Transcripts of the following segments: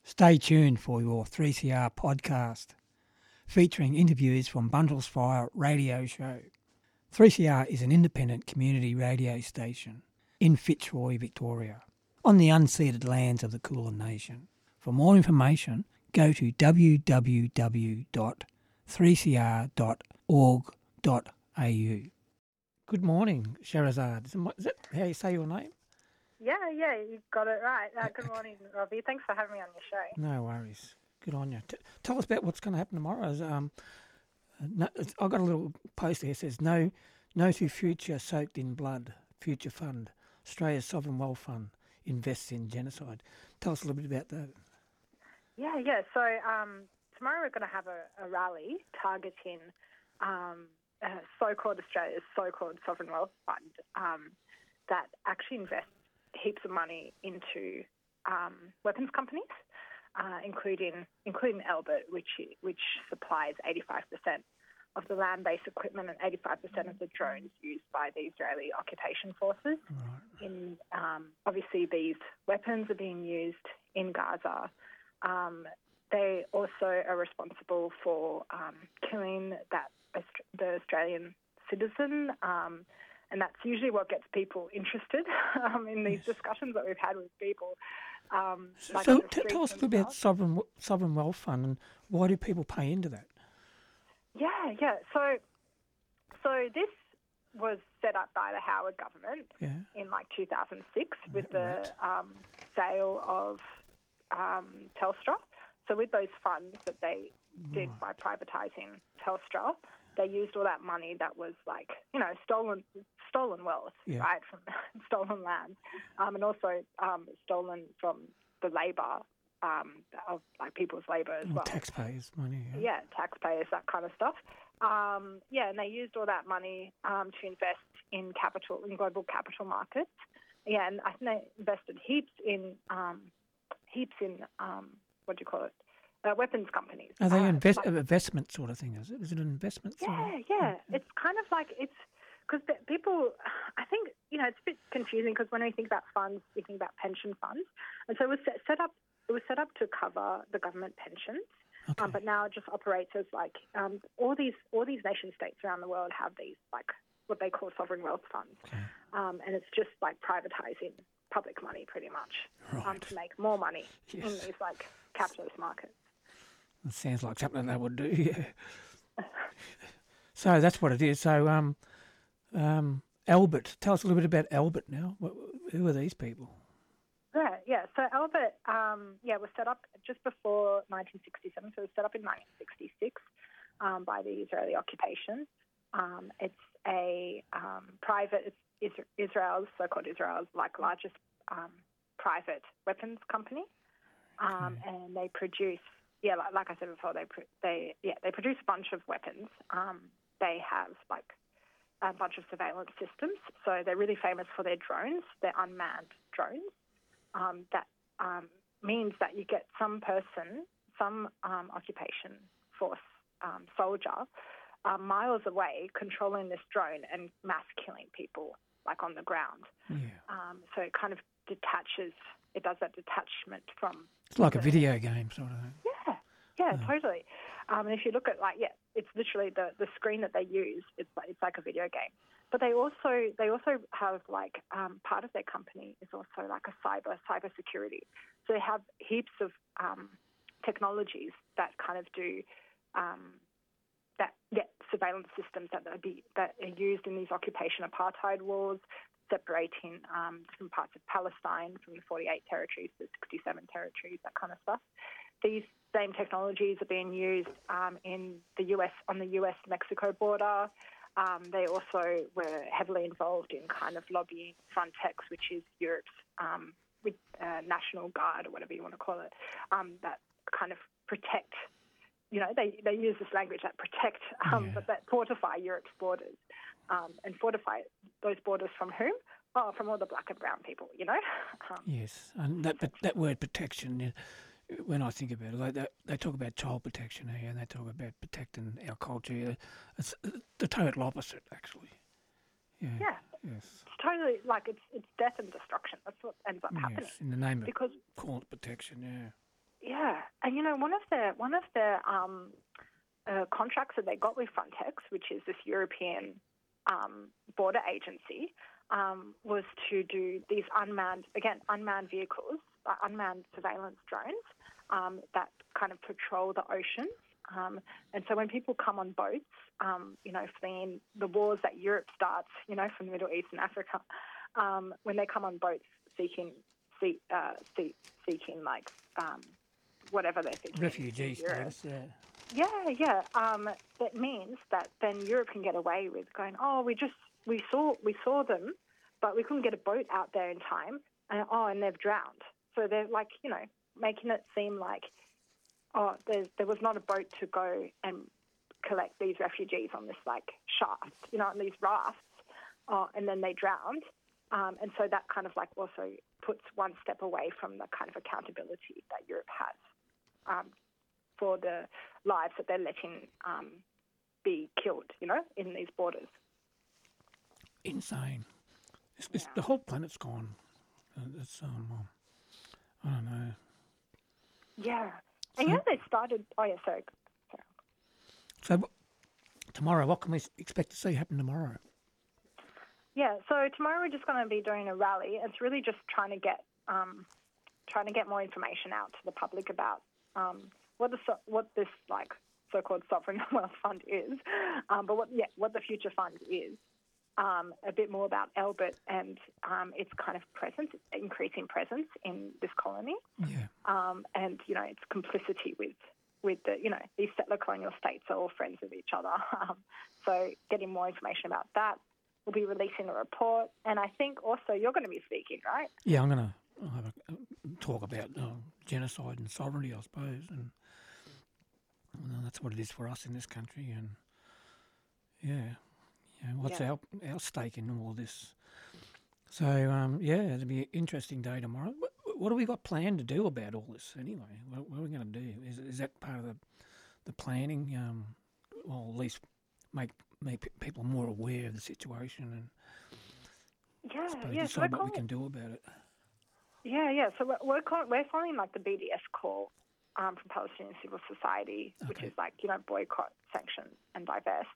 Stay tuned for your 3CR podcast featuring interviews from Bundles Fire Radio Show. 3CR is an independent community radio station in Fitzroy, Victoria, on the unceded lands of the Kulin Nation. For more information, go to www.3cr.org.au. Good morning, Sherazad. Is that how you say your name? Yeah, you got it right. Good morning, Robbie. Thanks for having me on your show. No worries. Good on you. Tell us about what's going to happen tomorrow. I've got a little post there that says, No to Future Soaked in Blood, Future Fund, Australia's Sovereign Wealth Fund invests in genocide. Tell us a little bit about that. Yeah. So tomorrow we're going to have a rally targeting so-called Australia's so-called Sovereign Wealth Fund that actually invests heaps of money into weapons companies, including Elbit, which supplies 85% of the land-based equipment and 85% of the drones used by the Israeli occupation forces. Right. In obviously, these weapons are being used in Gaza. They also are responsible for killing the Australian citizen. And that's usually what gets people interested in these discussions that we've had with people. So tell us a little about Sovereign Wealth Fund and why do people pay into that? Yeah. So this was set up by the Howard government in 2006 with the sale of Telstra. So with those funds that they did by privatising Telstra, they used all that money that was stolen wealth, right, from stolen land, and also stolen from the labour of people's labour as well. Taxpayers' money. Yeah, taxpayers, that kind of stuff. And they used all that money to invest in global capital markets. Yeah, and I think they invested heaps in what do you call it? Weapons companies. Are they investment sort of thing? Is it an investment? Yeah. It's kind of like because people. I think it's a bit confusing because when we think about funds, we think about pension funds, and so it was set up. It was set up to cover the government pensions, but now it just operates as all these nation states around the world have these what they call sovereign wealth funds, and it's just privatizing public money pretty much to make more money in these capitalist markets. It sounds like something they would do, yeah. So that's what it is. So Elbit, tell us a little bit about Elbit now. Who are these people? Yeah. So Elbit, was set up just before 1967. So it was set up in 1966 by the Israeli occupation. It's a private, it's Israel's largest private weapons company, and they produce. Yeah, like I said before, they produce a bunch of weapons. They have a bunch of surveillance systems. So they're really famous for their drones. They're unmanned drones. That means that you get some occupation force soldier miles away controlling this drone and mass killing people on the ground. Yeah. So it kind of detaches. It does that detachment from. It's like a video game sort of thing. Yeah, totally. And if you look at it's literally the screen that they use. It's like a video game. But they also have part of their company is also a cyber security. So they have heaps of technologies that kind of do surveillance systems that are used in these occupation apartheid wars, separating different parts of Palestine from the 48 territories to 67 territories, that kind of stuff. These same technologies are being used in the US on the US-Mexico border. They also were heavily involved in kind of lobbying Frontex, which is Europe's National Guard or whatever you want to call it, that kind of protect. They use this language that protect, but that fortify Europe's borders, and fortify those borders from whom? Oh, from all the black and brown people, Yes, and that word protection. When I think about it, they talk about child protection here, and they talk about protecting our culture. It's the total opposite, actually. Yeah. Yes. It's totally it's death and destruction. That's what ends up happening. Yes, in the name of call it protection. Yeah. Yeah, and one of the contracts that they got with Frontex, which is this European border agency, was to do these unmanned vehicles, unmanned surveillance drones that kind of patrol the oceans. And so when people come on boats, fleeing the wars that Europe starts, from the Middle East and Africa, when they come on boats seeking like whatever they're seeking. Refugee status, yeah. Yeah. That means that then Europe can get away with going, oh, we saw them, but we couldn't get a boat out there in time, and they've drowned. So they're like, making it seem like, oh, there was not a boat to go and collect these refugees on this like shaft, on these rafts, and then they drowned. And so that kind of like also puts one step away from the kind of accountability that Europe has for the lives that they're letting be killed, in these borders. Insane. The whole planet's gone. It's I don't know. Yeah. And they started... Oh, yeah, sorry. So tomorrow, what can we expect to see happen tomorrow? Yeah, so tomorrow we're just going to be doing a rally. It's really just trying to get more information out to the public about what this like so-called sovereign wealth fund is, but what the future fund is. A bit more about Albert and its kind of presence, increasing presence in this colony, and its complicity with the these settler colonial states are all friends with each other. So getting more information about that. We'll be releasing a report, and I think also you're going to be speaking, right? Yeah, I'm going to have a talk about genocide and sovereignty, I suppose, and that's what it is for us in this country. And what's our stake in all this? So it'll be an interesting day tomorrow. What have we got planned to do about all this anyway? What are we going to do? Is that part of the planning? Well, at least make people more aware of the situation and decide what we can do about it. Yeah. So we're following like the BDS call from Palestinian civil society, which is like boycott, sanction, and divest.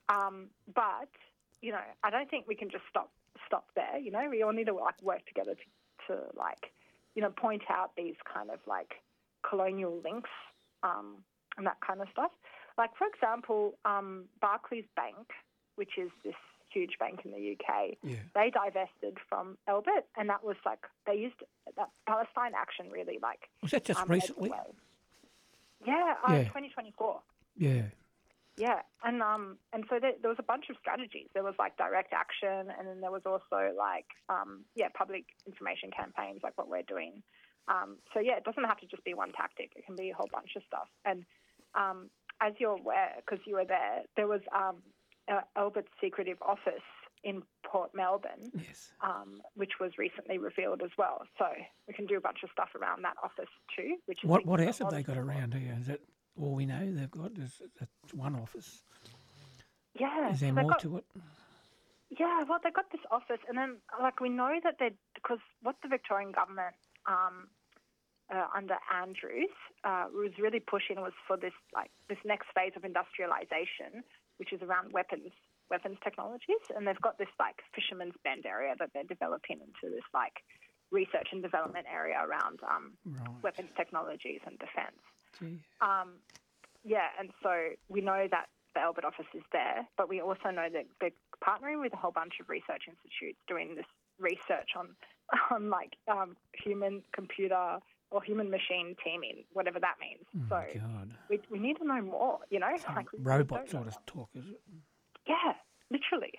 But I don't think we can just stop there. We all need to like work together to like point out these kind of like colonial links and that kind of stuff. Like, for example, Barclays Bank, which is this huge bank in the UK, they divested from Albert, and that was like, they used that Palestine Action really like... Was that just recently? 2024. Yeah. Yeah, and so there was a bunch of strategies. There was like direct action, and then there was also like, public information campaigns like what we're doing. It doesn't have to just be one tactic. It can be a whole bunch of stuff. And as you're aware, because you were there was Albert's secretive office in Port Melbourne, which was recently revealed as well. So we can do a bunch of stuff around that office too. Which is what else have they got around here? Is that all we know they've got? Is one office? Yeah. Is there more to it? Yeah, well, they've got this office, and then like we know that because what the Victorian government under Andrews was really pushing was for this next phase of industrialisation, which is around weapons technologies, and they've got this like Fisherman's Bend area that they're developing into this like research and development area around weapons technologies and defence. And so we know that the Albert office is there, but we also know that they're partnering with a whole bunch of research institutes doing this research on like human computer or human machine teaming, whatever that means. We need to know more, Like robot sort of talk, is it? Yeah, literally.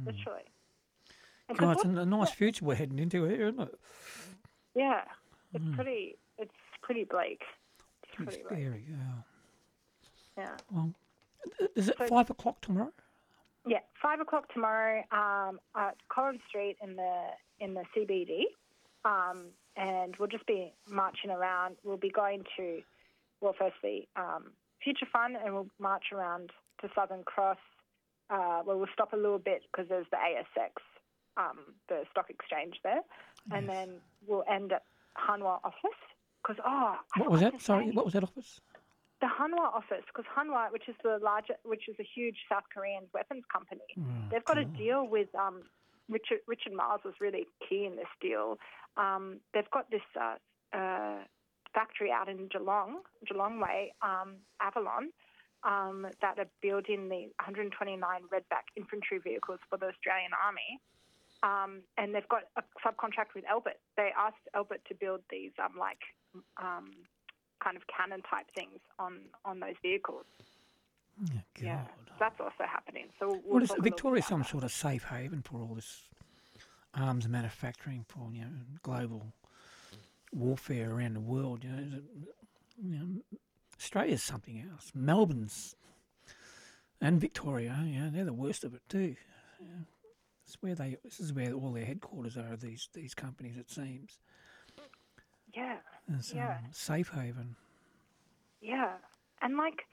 God, it's a nice future we're heading into here, isn't it? Yeah, it's pretty bleak. It's pretty scary, yeah. Well, is it 5 o'clock tomorrow? Yeah, 5 o'clock tomorrow at Collins Street in the CBD, and we'll just be marching around. We'll be going to, firstly, Future Fund, and we'll march around to Southern Cross. We'll stop a little bit because there's the ASX, the stock exchange there, and then we'll end at Hanwha office, because What was that? Sorry, what was that office? The Hanwha office, because Hanwha, which is a huge South Korean weapons company, they've got a deal with Richard Marles was really key in this deal. They've got this factory out in Geelong Way, Avalon, that are building the 129 Redback infantry vehicles for the Australian Army. And they've got a subcontract with Elbit. They asked Elbit to build these kind of cannon type things on those vehicles. Oh, God. Yeah, that's also happening. So is Victoria some sort of safe haven for all this arms manufacturing for global warfare around the world? Australia's something else. Melbourne's and Victoria, they're the worst of it too. This is where all their headquarters are. These companies, it seems. Yeah. Safe haven. Yeah, and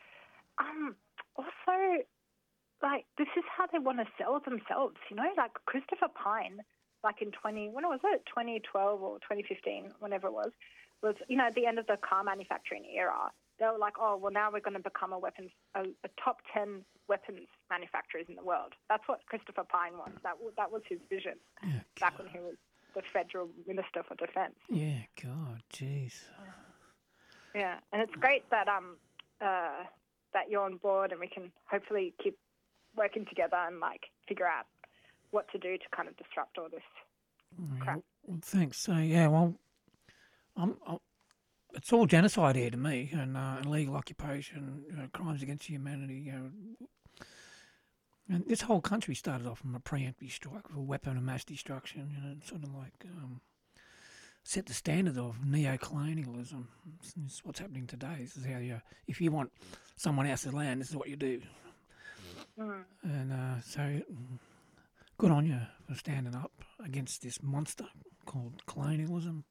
also, this is how they want to sell themselves. Like Christopher Pine, in 2012 or 2015, whenever it was the end of the car manufacturing era. They were like, oh, well, now we're going to become a top 10 weapons manufacturers in the world. That's what Christopher Pine was. That was his vision back when he was the Federal Minister for Defence. Yeah, God, jeez. Yeah, and it's great that that you're on board and we can hopefully keep working together and figure out what to do to kind of disrupt all this crap. Well, thanks. So it's all genocide here to me, and illegal occupation, crimes against humanity. And this whole country started off from a preemptive strike, a weapon of mass destruction. Sort of set the standard of neo-colonialism. It's what's happening today. This is how if you want someone else's land, this is what you do. And so, good on you for standing up against this monster called colonialism.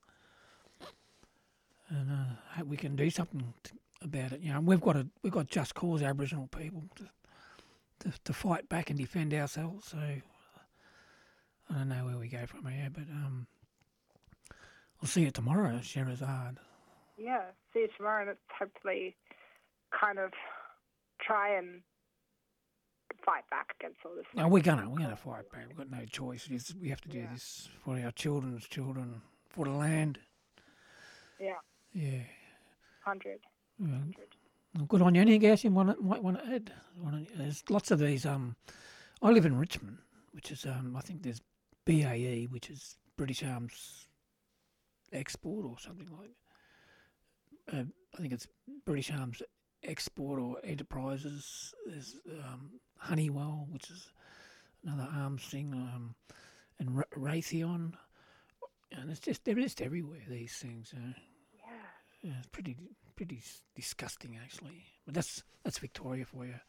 And hope we can do something about it. We've got just cause Aboriginal people to fight back and defend ourselves. So I don't know where we go from here, but I'll see you tomorrow, Sherazade. Yeah, see you tomorrow, and let's hopefully kind of try and fight back against all this. No, we're gonna fight back. We've got no choice. We have to do this for our children's children, for the land. Yeah. Yeah. 100. Yeah. Well, good on you. Anything else you might want to add? There's lots of these. I live in Richmond, which is I think there's BAE, which is British Arms Export or something like. I think it's British Arms Export or Enterprises. There's Honeywell, which is another arms thing, and Raytheon, and they're just everywhere. These things. Yeah, it's pretty disgusting actually. But that's Victoria for you.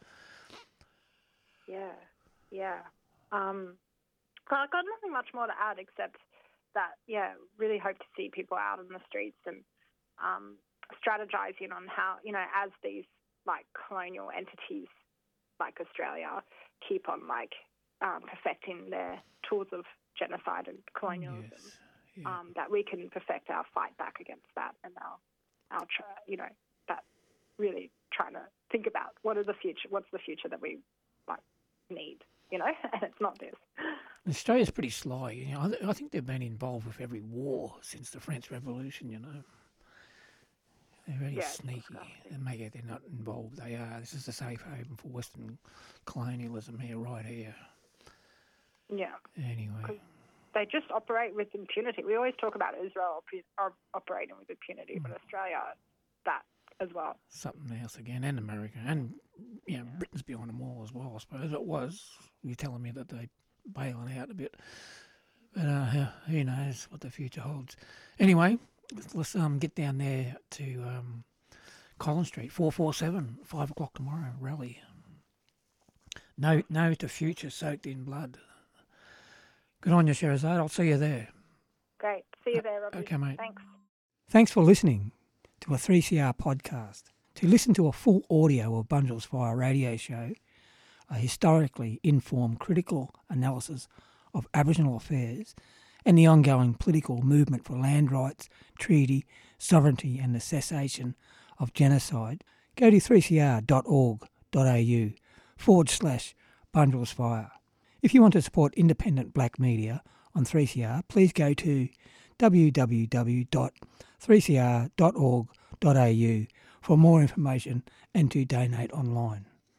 Yeah. I've got nothing much more to add except that, really hope to see people out in the streets and strategizing on how, as these colonial entities like Australia keep on perfecting their tools of genocide and colonialism, that we can perfect our fight back against that and our that really trying to think about what's the future that we need, and it's not this. Australia's pretty sly. I think they've been involved with every war since the French Revolution. They're very sneaky. They make it they're not involved. They are. This is a safe haven for Western colonialism here, right here. Yeah. Anyway. They just operate with impunity. We always talk about Israel operating with impunity, but Australia, that as well. Something else again, and America, and Britain's behind them all as well, I suppose. It was. You're telling me that they're bailing out a bit. But who knows what the future holds. Anyway, let's get down there to Collins Street, 447, 5 o'clock tomorrow, rally. No to future soaked in blood. Good on you, Sherazade. I'll see you there. Great. See you there, Robbie. Okay, mate. Thanks. Thanks for listening to a 3CR podcast. To listen to a full audio of Bunjil's Fire radio show, a historically informed critical analysis of Aboriginal affairs and the ongoing political movement for land rights, treaty, sovereignty and the cessation of genocide, go to 3cr.org.au/Bundrelsfire. If you want to support independent black media on 3CR, please go to www.3cr.org.au for more information and to donate online.